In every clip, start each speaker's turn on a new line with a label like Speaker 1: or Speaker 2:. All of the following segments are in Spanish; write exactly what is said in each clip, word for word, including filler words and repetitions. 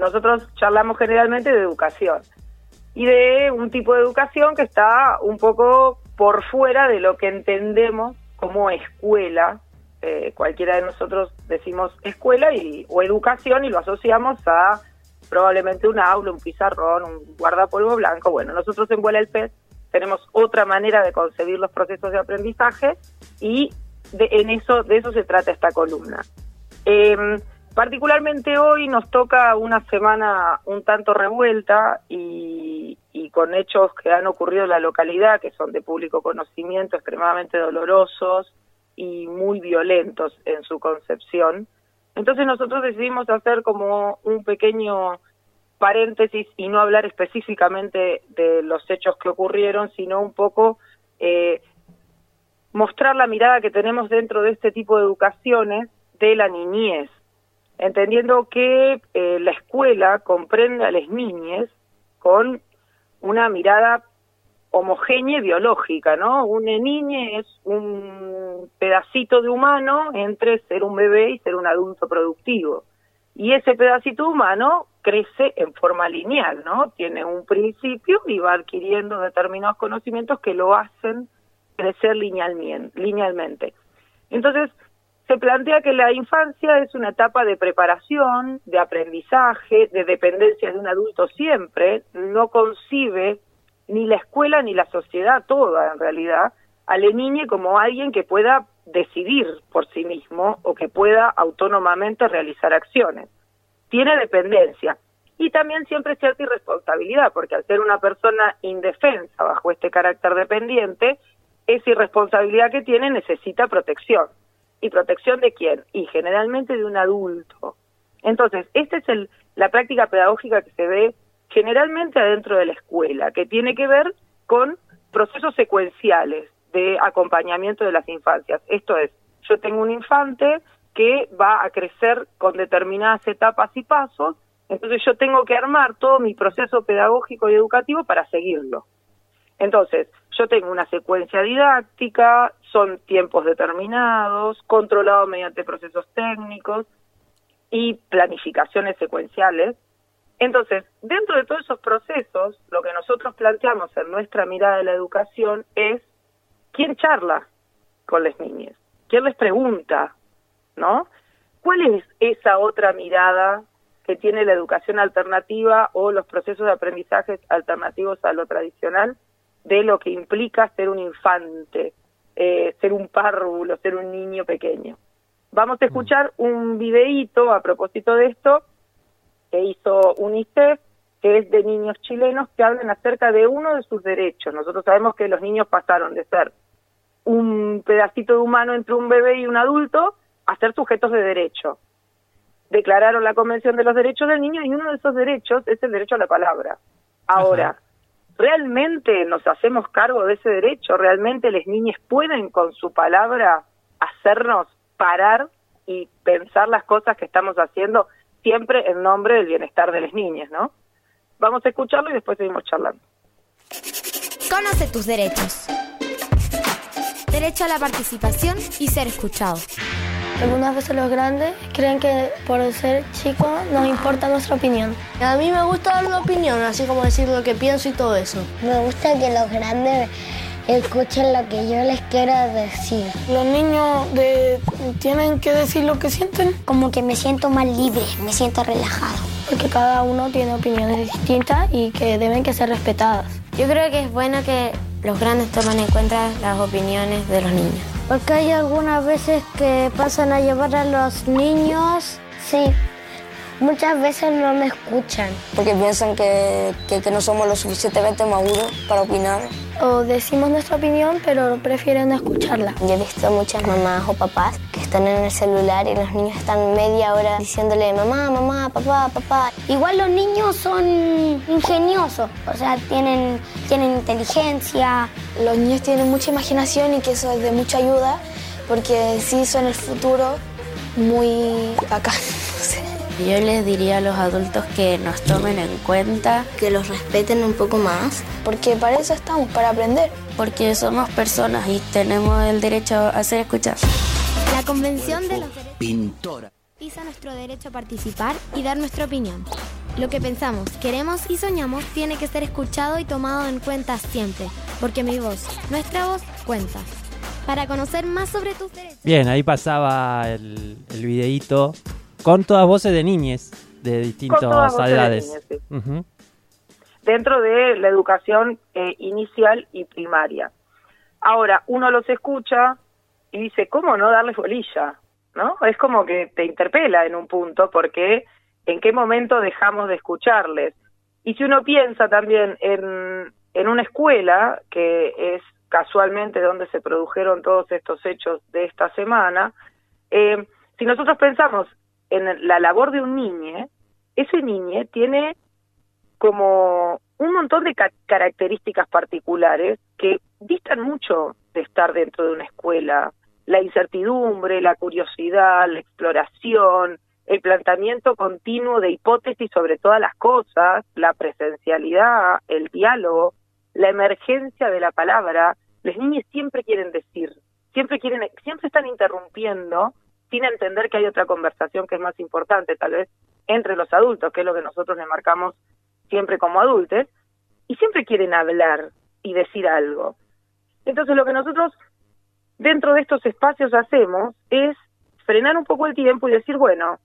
Speaker 1: nosotros charlamos generalmente de educación y de un tipo de educación que está un poco por fuera de lo que entendemos como escuela. Eh, cualquiera de nosotros decimos escuela y, o educación y lo asociamos a probablemente un aula, un pizarrón, un guardapolvo blanco. Bueno, nosotros en Vuela el Pez tenemos otra manera de concebir los procesos de aprendizaje y de, en eso, de eso se trata esta columna. Eh, particularmente hoy nos toca una semana un tanto revuelta y, y con hechos que han ocurrido en la localidad, que son de público conocimiento, extremadamente dolorosos y muy violentos en su concepción. Entonces nosotros decidimos hacer como un pequeño paréntesis y no hablar específicamente de los hechos que ocurrieron, sino un poco eh, mostrar la mirada que tenemos dentro de este tipo de educaciones de la niñez, entendiendo que eh, la escuela comprende a las niñez con una mirada homogénea y biológica, ¿no? Una niña es un pedacito de humano entre ser un bebé y ser un adulto productivo. Y ese pedacito humano crece en forma lineal, ¿no? Tiene un principio y va adquiriendo determinados conocimientos que lo hacen crecer linealmente. Entonces, se plantea que la infancia es una etapa de preparación, de aprendizaje, de dependencia de un adulto siempre. No concibe ni la escuela ni la sociedad toda, en realidad, a la niña como alguien que pueda decidir por sí mismo o que pueda autónomamente realizar acciones. Tiene dependencia y también siempre cierta irresponsabilidad, porque al ser una persona indefensa bajo este carácter dependiente, esa irresponsabilidad que tiene necesita protección. ¿Y protección de quién? Y generalmente de un adulto. Entonces, esta es el, la práctica pedagógica que se ve generalmente adentro de la escuela, que tiene que ver con procesos secuenciales de acompañamiento de las infancias. Esto es, yo tengo un infante que va a crecer con determinadas etapas y pasos, entonces yo tengo que armar todo mi proceso pedagógico y educativo para seguirlo. Entonces, yo tengo una secuencia didáctica, son tiempos determinados, controlados mediante procesos técnicos y planificaciones secuenciales. Entonces, dentro de todos esos procesos, lo que nosotros planteamos en nuestra mirada de la educación es quién charla con las niñas, quién les pregunta, ¿no? ¿Cuál es esa otra mirada que tiene la educación alternativa o los procesos de aprendizaje alternativos a lo tradicional de lo que implica ser un infante, eh, ser un párvulo, ser un niño pequeño? Vamos a escuchar un videíto a propósito de esto que hizo UNICEF, que es de niños chilenos que hablan acerca de uno de sus derechos. Nosotros sabemos que los niños pasaron de ser un pedacito de humano entre un bebé y un adulto a ser sujetos de derecho. Declararon la Convención de los Derechos del Niño y uno de esos derechos es el derecho a la palabra. Ahora, ajá, ¿realmente nos hacemos cargo de ese derecho? ¿Realmente las niñas pueden con su palabra hacernos parar y pensar las cosas que estamos haciendo siempre en nombre del bienestar de las niñas, ¿no? Vamos a escucharlo y después seguimos charlando.
Speaker 2: Conoce tus derechos. Derecho a la participación y ser escuchado.
Speaker 3: Algunas veces los grandes creen que por ser chicos nos importa nuestra opinión.
Speaker 4: A mí me gusta dar una opinión, así como decir lo que pienso y todo eso.
Speaker 5: Me gusta que los grandes escuchen lo que yo les quiero decir.
Speaker 3: Los niños de, tienen que decir lo que sienten.
Speaker 5: Como que me siento más libre, me siento relajado.
Speaker 3: Porque cada uno tiene opiniones distintas y que deben que ser respetadas.
Speaker 6: Yo creo que es bueno que los grandes tomen en cuenta las opiniones de los niños.
Speaker 7: Porque hay algunas veces que pasan a llevar a los niños.
Speaker 5: Sí, muchas veces no me escuchan.
Speaker 4: Porque piensan que, que, que no somos lo suficientemente maduros para opinar.
Speaker 3: O decimos nuestra opinión, pero prefieren no escucharla.
Speaker 8: Yo he visto muchas mamás o papás que están en el celular y los niños están media hora diciéndole mamá, mamá, papá, papá.
Speaker 7: Igual los niños son ingeniosos, o sea, tienen, tienen inteligencia.
Speaker 9: Los niños tienen mucha imaginación y que eso es de mucha ayuda, porque sí son el futuro muy bacán, no sé.
Speaker 6: Yo les diría a los adultos que nos tomen en cuenta,
Speaker 8: que los respeten un poco más.
Speaker 9: Porque para eso estamos, para aprender.
Speaker 6: Porque somos personas y tenemos el derecho a ser escuchados.
Speaker 2: La Convención de los Derechos
Speaker 10: Pintora.
Speaker 2: Pisa nuestro derecho a participar y dar nuestra opinión. Lo que pensamos, queremos y soñamos tiene que ser escuchado y tomado en cuenta siempre, porque mi voz, nuestra voz, cuenta. Para conocer más sobre tus derechos...
Speaker 10: Bien, ahí pasaba el, el videíto con todas voces de niñes de distintas edades. De niñez, sí. uh-huh.
Speaker 1: Dentro de la educación eh, inicial y primaria. Ahora, uno los escucha y dice, ¿cómo no darles bolilla? ¿No? Es como que te interpela en un punto, porque ¿en qué momento dejamos de escucharles? Y si uno piensa también en, en una escuela, que es casualmente donde se produjeron todos estos hechos de esta semana, eh, si nosotros pensamos en la labor de un niño, ese niño tiene como un montón de ca- características particulares que distan mucho de estar dentro de una escuela. La incertidumbre, la curiosidad, la exploración, el planteamiento continuo de hipótesis sobre todas las cosas, la presencialidad, el diálogo, la emergencia de la palabra. Los niños siempre quieren decir, siempre quieren, siempre están interrumpiendo sin entender que hay otra conversación que es más importante, tal vez entre los adultos, que es lo que nosotros le marcamos siempre como adultos, y siempre quieren hablar y decir algo. Entonces lo que nosotros dentro de estos espacios hacemos es frenar un poco el tiempo y decir, bueno,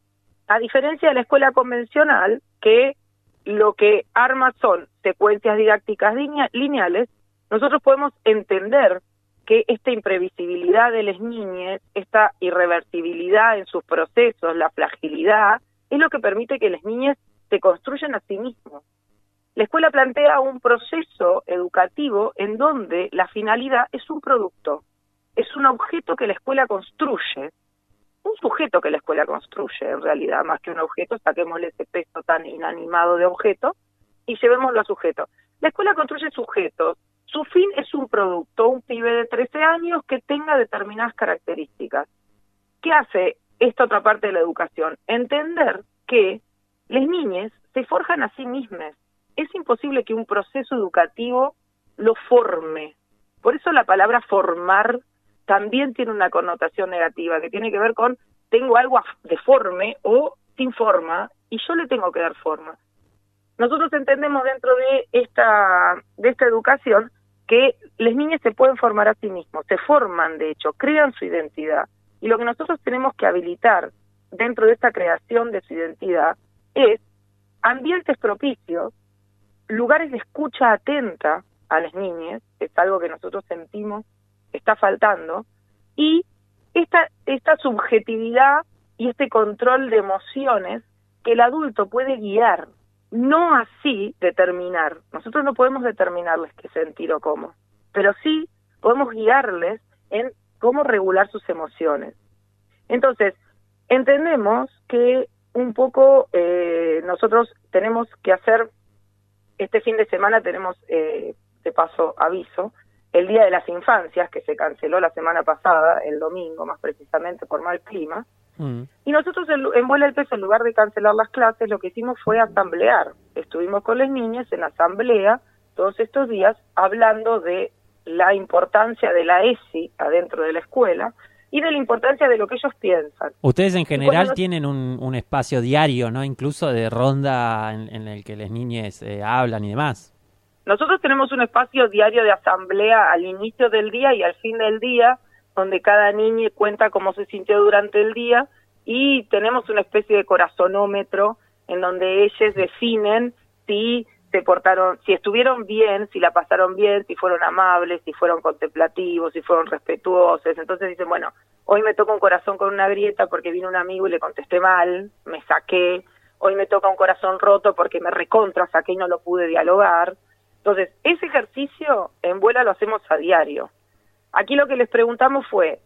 Speaker 1: a diferencia de la escuela convencional, que lo que arma son secuencias didácticas lineales, nosotros podemos entender que esta imprevisibilidad de las niñas, esta irreversibilidad en sus procesos, la fragilidad, es lo que permite que las niñas se construyan a sí mismos. La escuela plantea un proceso educativo en donde la finalidad es un producto, es un objeto que la escuela construye, un sujeto que la escuela construye en realidad, más que un objeto, saquémosle ese peso tan inanimado de objeto y llevémoslo a sujeto. La escuela construye sujetos, su fin es un producto, un pibe de trece años que tenga determinadas características. ¿Qué hace esta otra parte de la educación? Entender que las niñas se forjan a sí mismas. Es imposible que un proceso educativo lo forme. Por eso la palabra formar también tiene una connotación negativa, que tiene que ver con tengo algo deforme o sin forma y yo le tengo que dar forma. Nosotros entendemos dentro de esta, de esta educación que las niñas se pueden formar a sí mismos, se forman de hecho, crean su identidad. Y lo que nosotros tenemos que habilitar dentro de esta creación de su identidad es ambientes propicios, lugares de escucha atenta a las niñas, es algo que nosotros sentimos está faltando, y esta, esta subjetividad y este control de emociones que el adulto puede guiar, no así determinar. Nosotros no podemos determinarles qué sentir o cómo, pero sí podemos guiarles en cómo regular sus emociones. Entonces, entendemos que un poco eh, nosotros tenemos que hacer, este fin de semana tenemos, eh, de paso aviso, el Día de las Infancias, que se canceló la semana pasada, el domingo más precisamente por mal clima, mm. y nosotros en, en Vuela el Peso, en lugar de cancelar las clases, lo que hicimos fue asamblear. Estuvimos con las niñas en asamblea todos estos días hablando de la importancia de la E S I adentro de la escuela y de la importancia de lo que ellos piensan.
Speaker 10: Ustedes en general
Speaker 1: nos...
Speaker 10: tienen un, un espacio diario, ¿no? Incluso de ronda en, en el que las niñas eh, hablan y demás.
Speaker 1: Nosotros tenemos un espacio diario de asamblea al inicio del día y al fin del día, donde cada niña cuenta cómo se sintió durante el día, y tenemos una especie de corazonómetro en donde ellos definen si se portaron, si estuvieron bien, si la pasaron bien, si fueron amables, si fueron contemplativos, si fueron respetuosos. Entonces dicen, bueno, hoy me toca un corazón con una grieta porque vino un amigo y le contesté mal, me saqué. Hoy me toca un corazón roto porque me recontra saqué y no lo pude dialogar. Entonces, ese ejercicio en Vuela lo hacemos a diario. Aquí lo que les preguntamos fue,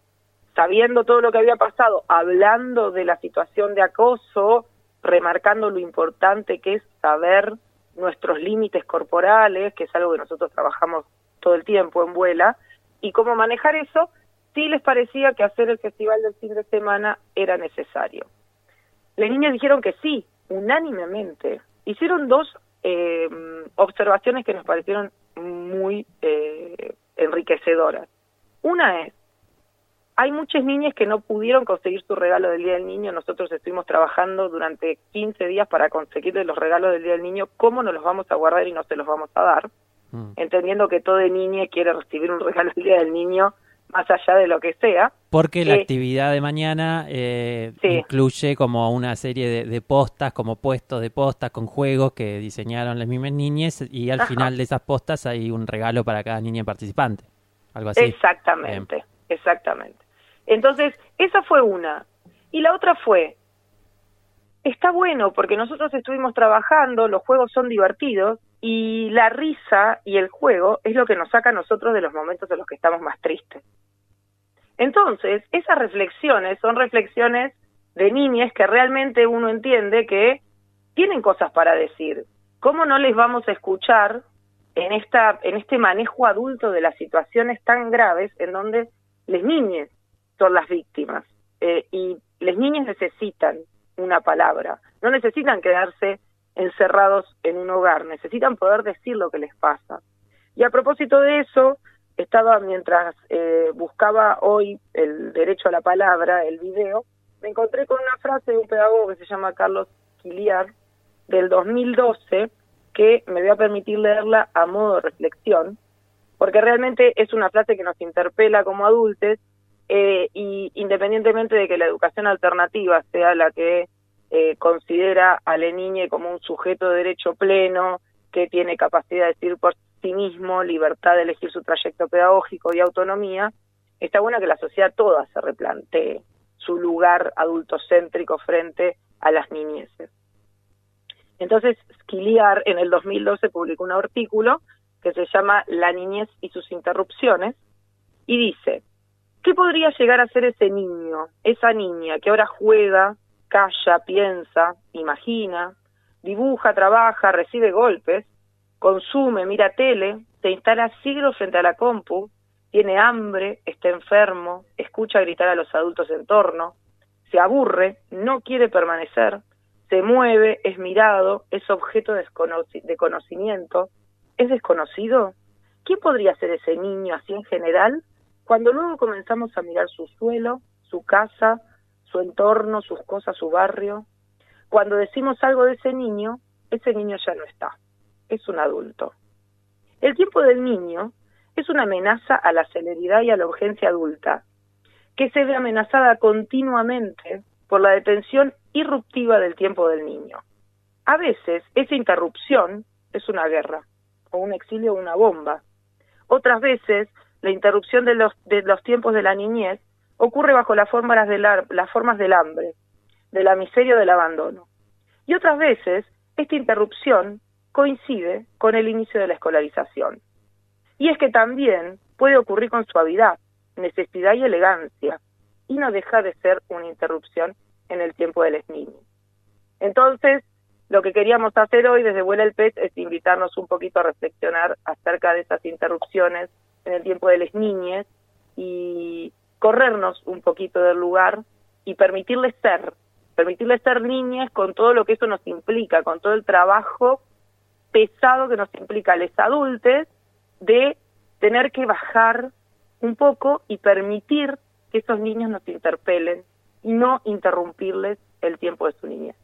Speaker 1: sabiendo todo lo que había pasado, hablando de la situación de acoso, remarcando lo importante que es saber nuestros límites corporales, que es algo que nosotros trabajamos todo el tiempo en Vuela, y cómo manejar eso, sí les parecía que hacer el festival del fin de semana era necesario. Las niñas dijeron que sí, unánimemente. Hicieron dos Eh, observaciones que nos parecieron muy eh, enriquecedoras. Una es, hay muchas niñas que no pudieron conseguir su regalo del Día del Niño. Nosotros estuvimos trabajando durante quince días para conseguirles los regalos del Día del Niño. ¿Cómo nos los vamos a guardar y no se los vamos a dar? Mm. Entendiendo que toda niña quiere recibir un regalo del Día del Niño, más allá de lo que sea.
Speaker 10: Porque la
Speaker 1: eh,
Speaker 10: actividad de mañana eh,
Speaker 1: sí.
Speaker 10: incluye como una serie de, de postas, como puestos de postas con juegos que diseñaron las mismas niñas, y al Ajá. final de esas postas hay un regalo para cada niña participante. Algo así.
Speaker 1: Exactamente,
Speaker 10: Bien.
Speaker 1: exactamente. Entonces, esa fue una. Y la otra fue, está bueno porque nosotros estuvimos trabajando, los juegos son divertidos, y la risa y el juego es lo que nos saca a nosotros de los momentos en los que estamos más tristes. Entonces, esas reflexiones son reflexiones de niñas que realmente uno entiende que tienen cosas para decir. ¿Cómo no les vamos a escuchar en esta en este manejo adulto de las situaciones tan graves en donde las niñas son las víctimas? Eh, y las niñas necesitan una palabra, no necesitan quedarse encerrados en un hogar, necesitan poder decir lo que les pasa. Y a propósito de eso, estaba mientras eh, buscaba hoy el derecho a la palabra, el video, me encontré con una frase de un pedagogo que se llama Carlos Quiliar, del dos mil doce, que me voy a permitir leerla a modo de reflexión, porque realmente es una frase que nos interpela como adultos, eh, y independientemente de que la educación alternativa sea la que eh, considera a la niña como un sujeto de derecho pleno, que tiene capacidad de decidir por sí mismo, libertad de elegir su trayecto pedagógico y autonomía, está bueno que la sociedad toda se replantee su lugar adultocéntrico frente a las niñeces. Entonces, Quiliar en el dos mil doce publicó un artículo que se llama La niñez y sus interrupciones, y dice, ¿qué podría llegar a ser ese niño, esa niña que ahora juega, calla, piensa, imagina, dibuja, trabaja, recibe golpes, consume, mira tele, se instala siglos frente a la compu, tiene hambre, está enfermo, escucha gritar a los adultos en torno, se aburre, no quiere permanecer, se mueve, es mirado, es objeto de, de conocimiento, es desconocido? ¿Quién podría ser ese niño así en general? Cuando luego comenzamos a mirar su suelo, su casa, su entorno, sus cosas, su barrio, cuando decimos algo de ese niño, ese niño ya no está, es un adulto. El tiempo del niño es una amenaza a la celeridad y a la urgencia adulta, que se ve amenazada continuamente por la detención irruptiva del tiempo del niño. A veces, esa interrupción es una guerra, o un exilio o una bomba. Otras veces, la interrupción de los, de los tiempos de la niñez ocurre bajo las formas, del, las formas del hambre, de la miseria o del abandono. Y otras veces, esta interrupción coincide con el inicio de la escolarización. Y es que también puede ocurrir con suavidad, necesidad y elegancia, y no deja de ser una interrupción en el tiempo de los niños. Entonces, lo que queríamos hacer hoy desde Vuela el Pez es invitarnos un poquito a reflexionar acerca de esas interrupciones en el tiempo de las niñas y corrernos un poquito del lugar y permitirles ser, permitirles ser niñas con todo lo que eso nos implica, con todo el trabajo pesado que nos implica a los adultos de tener que bajar un poco y permitir que esos niños nos interpelen y no interrumpirles el tiempo de su niñez.